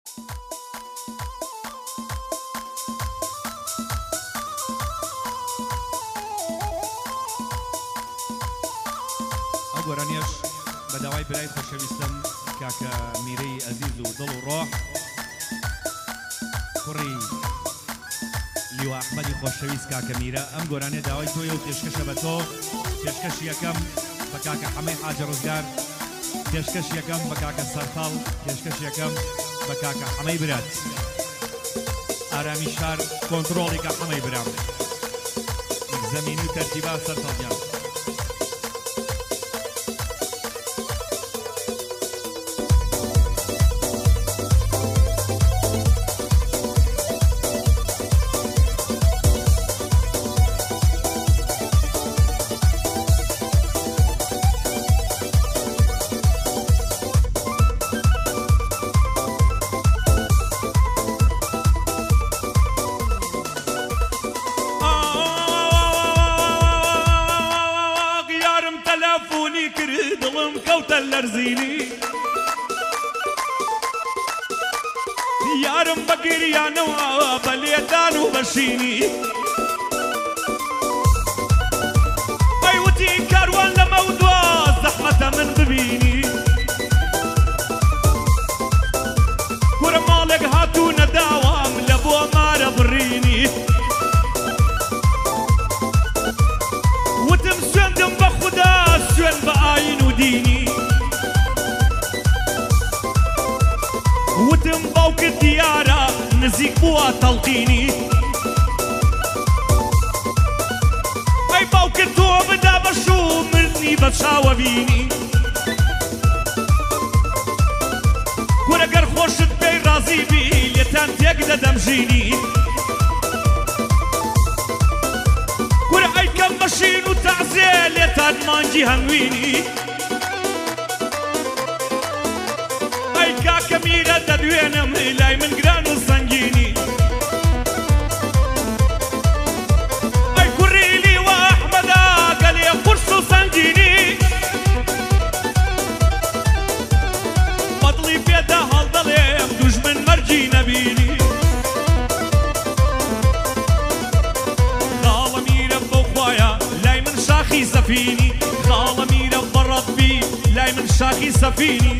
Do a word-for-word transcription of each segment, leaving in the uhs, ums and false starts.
گۆرانیش بە داوای برای خۆشەویستم کاکە میرەی ئەزیز و دڵ و ڕۆح کوڕی لیوا ئەحمەدی خۆشەویست کاکە میرە ئەم گۆرانیە داوای تۆیە و پێشکەشە بە تۆ پێشکەشی یەکەم بە کاکە حەمەی حاجە ڕزگار پێشکەش یەکەم بە کاکە سەرتاڵ پێشکەش یەکەم بە کاکە حەمەی برات ئارامی شار کۆنتڕۆڵی کە حەمەی برام زەمینی و تەرتیبا سەرتاڵیان یارم بەگریانەوە بە لێدان و بەشینی ئەیوتی کاروان لەمە و دوا زەحمەتە من ببینی گورە ماڵێک هاتوونە داوام لە بۆ مارە بڕینی وتم سوێندم بە خودا سوێن بە ئاین و دینی وتم باوکت دیارە نزیک بووە تەڵقینی ئەی باوکت تۆ بدا بەش و مردنی بە چاوە بینی گورە گەر خۆشت پێی ڕازی بی لێتان تێک دەدەمژینی گورە ئەی کەم بەشین و تەعزیێ لێتان مانگی هەنگوینی کاکە میرە دەدوێنم لای من گران و سەنگینی ئەی کوڕی لیوا ئەحمەدا گەلێ قورس و سەنگینی بەدڵی پێدا هەڵدەڵێم دوژمن مەرجی نەبینی خاڵە میرە بەو خوایە لای من شاخی سەفینی خاڵە میرە بەڕەبی لای من شاخی سەفینی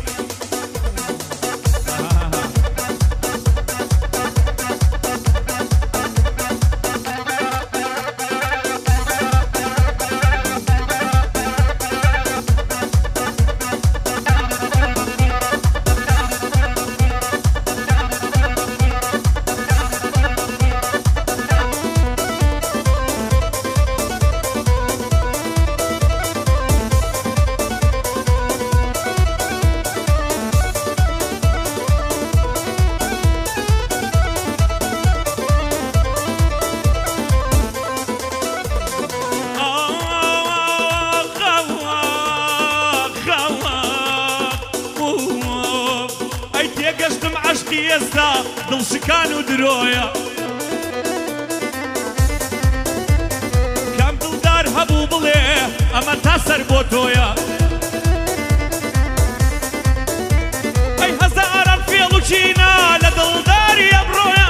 ئێستا دڵشکان و درۆیە کام دڵدار هەبوو بڵێ ئەمە تا سەر بۆ تۆیە ئەی هەزاران فێڵ و چینە لە دڵداری ئەمڕۆیە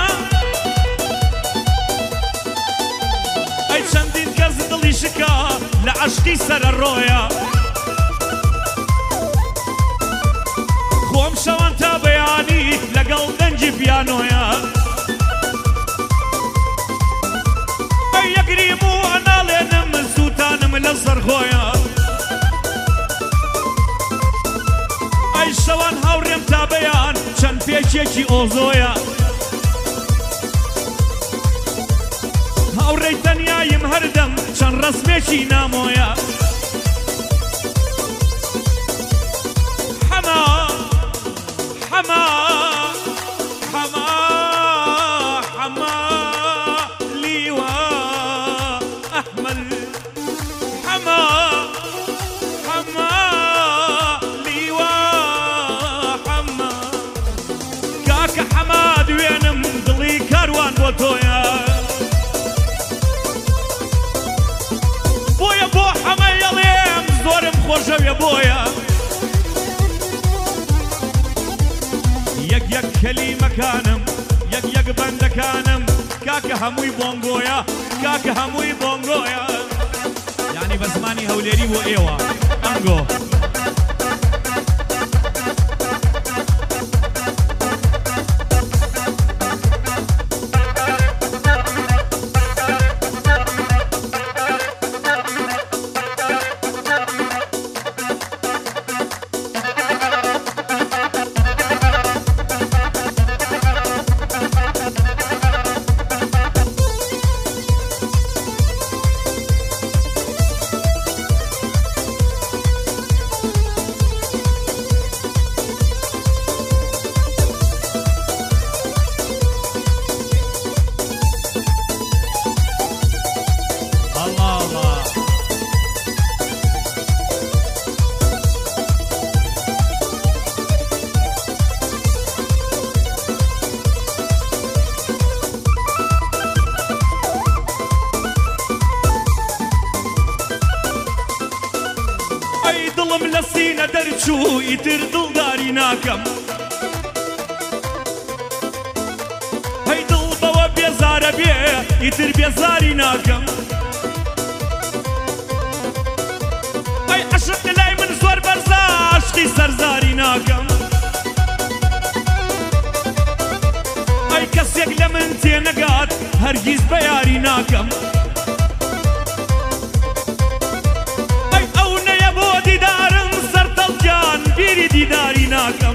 ئەی چەندین کەس دڵی شکا لە عەشقی سەرە ڕۆیە خۆم شەوان تا بەیانی لەگەڵ دەنجی پیانۆیە ئەی یەگریم و ئەناڵێنم من سووتانم لە سەرخۆیە ئەی شەوان هاوڕێم تا بەیان چەند پێچێکی ئۆزۆیە هاوڕێی تەنیایم هەردەم چەند ڕەسمێکی نامۆیە حەما حەما حەما حەما لیوا ئەحمەد حەما حەما لیوا حەما کاکە حەما دوێنم دڵی کاروان بۆ تۆیە بۆیە بۆ حەمەیەڵێم زۆرم خۆشەویە بۆیە یەک یەک کەلیمەکانم یەک یەک بەندەکانم کاکە هەمووی بۆنگۆیە کاکە هەمووی بۆنگۆیە یعنی بە زمانی هەولێری بۆ ئێوە ئەنگۆ دڵم لە سینە دەرچوو ئیتر دڵداری ناکەم هەی دڵ بەوە بێزارە بێ ئیتر بێزاری ناکەم ئەی عەشق لای من زۆر بەرزە عەشقی سەرزاری ناکەم ئەی کەسێک لە من تێنەگات هەرگیز بە یاری ناکەم دیداری ناکەم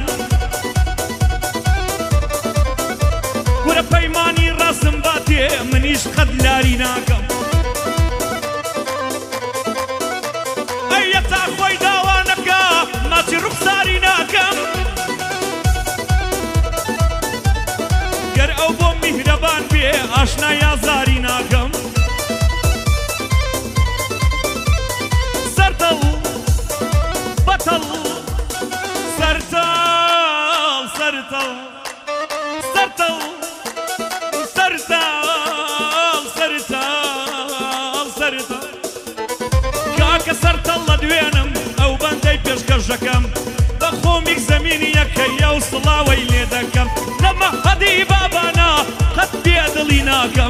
وەرە پەیمانی ڕاستم باتێ منیش قەت لاری ناکەم ئەی یەتا خۆی داوانەکە ماچی ڕوخساری ناکەم گەر ئەو بۆ میهرەبان بێ ئاشنا یازاری ناکەم سەرتەڵ بەتەڵ سرتال سرتال سرتال سرتال سرتال سرتال کاکە سەرتەڵ لە دوێنم ئەو بەندەی پێشکەشەکەم بە خۆمیک زەمینی یەکەیە و سڵاوەی لێ دەکەم لە مەحەدی بابانە قەت بێدڵی ناکەم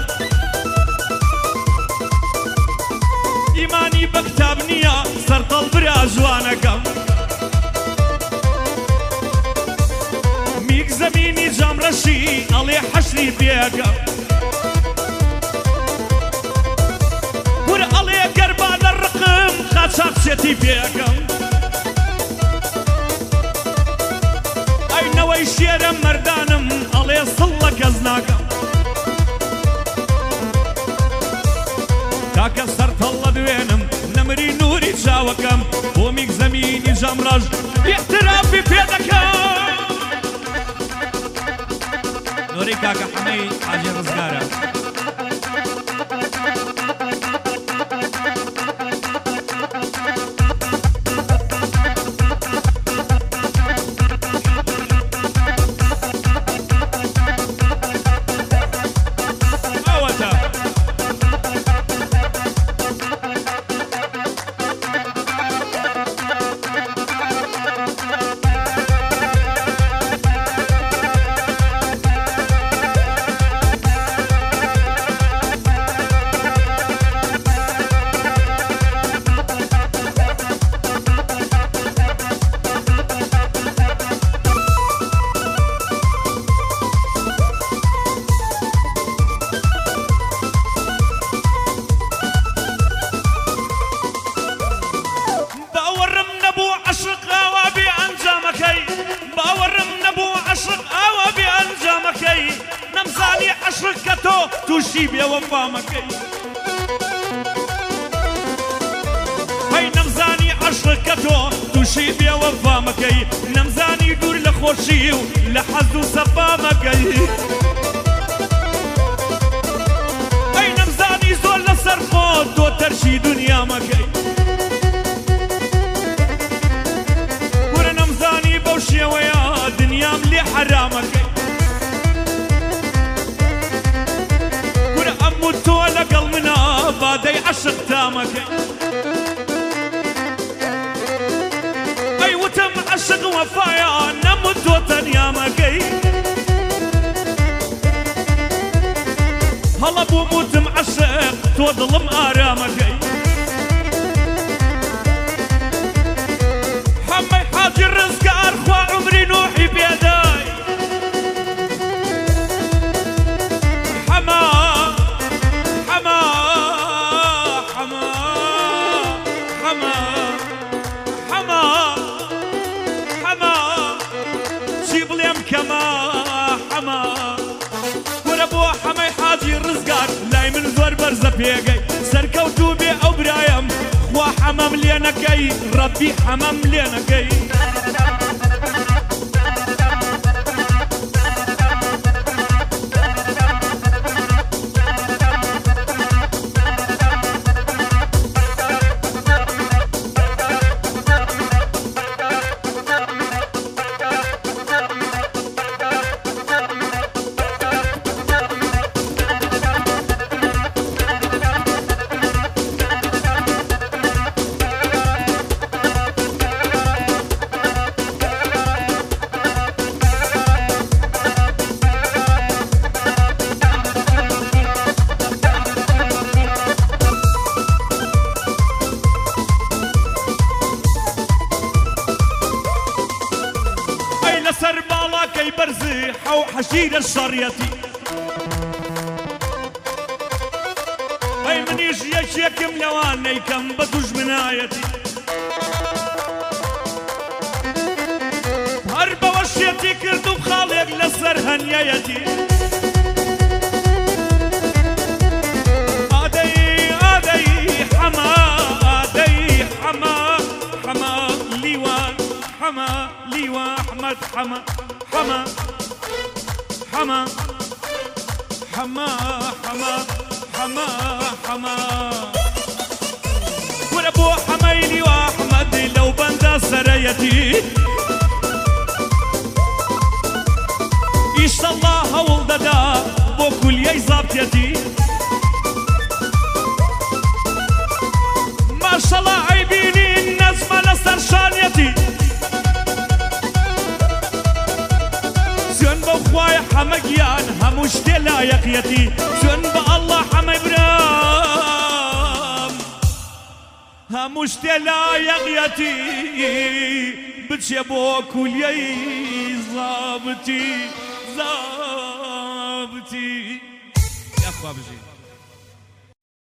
ئیمانی بە کتاب نییە سەرتەڵ برا جوانەکەم زمینی جام ڕەشی ئەڵێ حەشری پێەکەم ورە ئەڵێ گەربا لە ڕقم خاچاقچێتی پێەکەم ئەینەوەی شێرە مەردانم ئەڵێ سڵ لە کەس ناکەم کاکە سەرتەڵ لە دوێنم نەمری نووری چاوەکەم بۆ میک زەمینی جام ڕەش ئێحترافی پێدەکەم نوري كاكا حمي حاجي رزقارة توشي بيا وفامكي هاي نمزاني عشركتو توشي بيا وفامكي نمزاني دور لخوشيو لحزو سفامكي هاي نمزاني زول لسرخو دو ترشي دنيا مكي ورا نمزاني بوشي ويا دنيا ملي حرامكي متو لقل منا بادي عشق تامك اي وتم عشق وفايا نمت وطن يامك والله بو موتم عشق تو ظلم آرامكي حمي حاجي الرزقار خوا عمري نوحي بيداي حما حما حما حما حما حما جيب لي كما حما وربو حمي حاجي الرزقار لاي من زور برزة بيقي سركوتو بي او برايم خوا حمام لينكي ربي حمام لينكي سر بالا كي برزي حو حشير الشريتي اي من يجي يشيكم لواني كم بدوج منايتي هربا وشيتي كردو بخاليك لسر هنيتي آدي آدي حما آدي حما حما ليوان حما ليوان أحمد حما حما حما حما حما حما حما وربو حميلي وأحمد لو بندا سريتي إيش الله ولددا بوكل يزابتيتي ما شاء الله عيبيني الناس ما نسر شانيتي سن بخواي حمقيان هموش تلا يقيتي سن بالله حمي برام هموش تلا يقيتي بتشبو كل يي زابتي زابتي يا اخوة بجي